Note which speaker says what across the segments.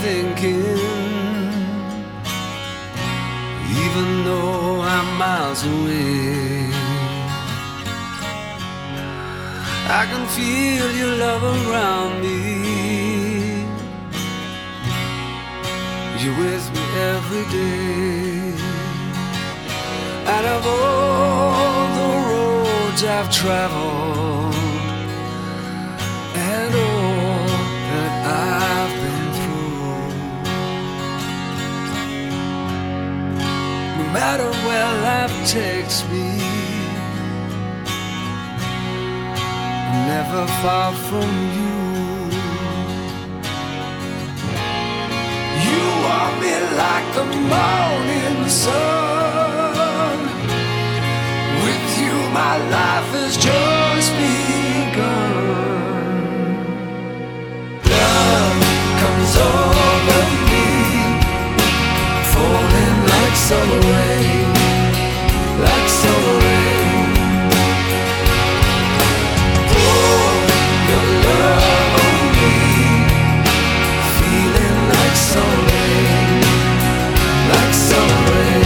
Speaker 1: thinking, even though I'm miles away. I can feel your love around me. You're with me every day. Out of all the roads I've traveled and all that I've been through, no matter where life takes me, I'm never far from you. You warm me like the morning sun. With you my life has just begun. Love comes over me, falling like summer rain, like summer rain. Pour your love on me, feeling like summer rain, like summer rain.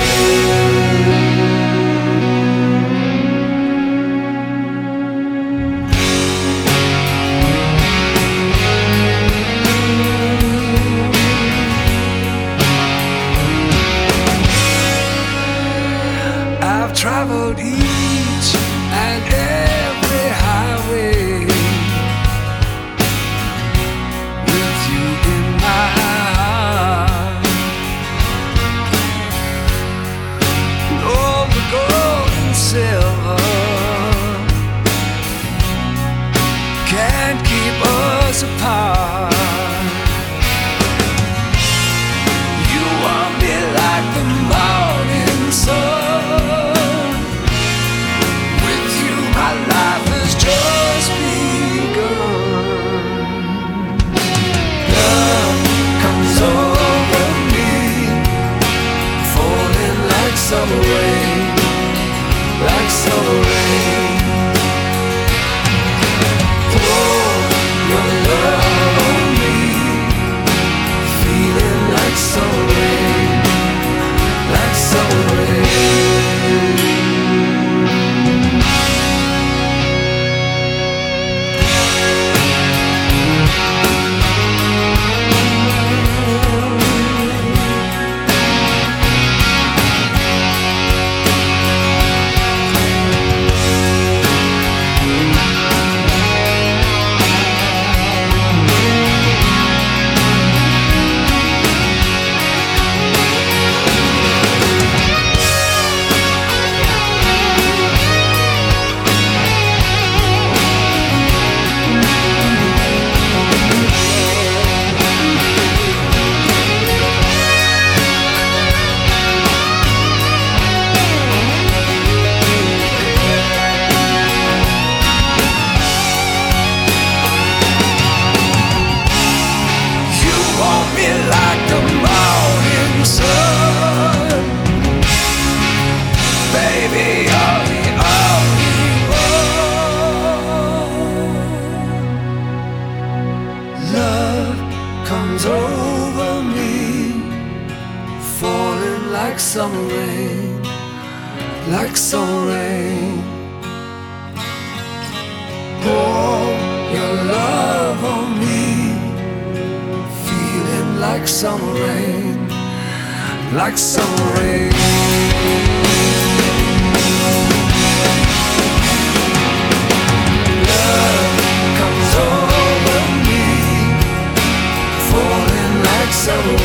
Speaker 1: I've traveled each and every highway with you in my heart. And all the gold and silver can't keep us apart. You want me like the morning sun. Summer rain, like summer rain. Pour your love on me, feeling like summer rain, like summer rain. Comes over me, falling like summer rain, like summer rain. Pour your love on me, feeling like summer rain, like summer rain. Love comes over me, falling like summer